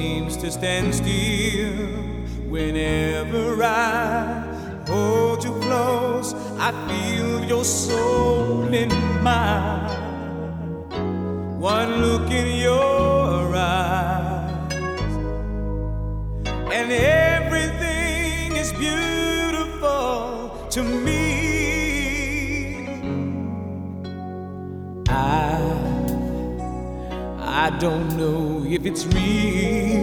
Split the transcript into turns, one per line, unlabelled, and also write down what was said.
seems to stand still whenever I hold you close. I feel your soul in mine. One look in your eyes, and everything is beautiful to me. I don't know if it's real,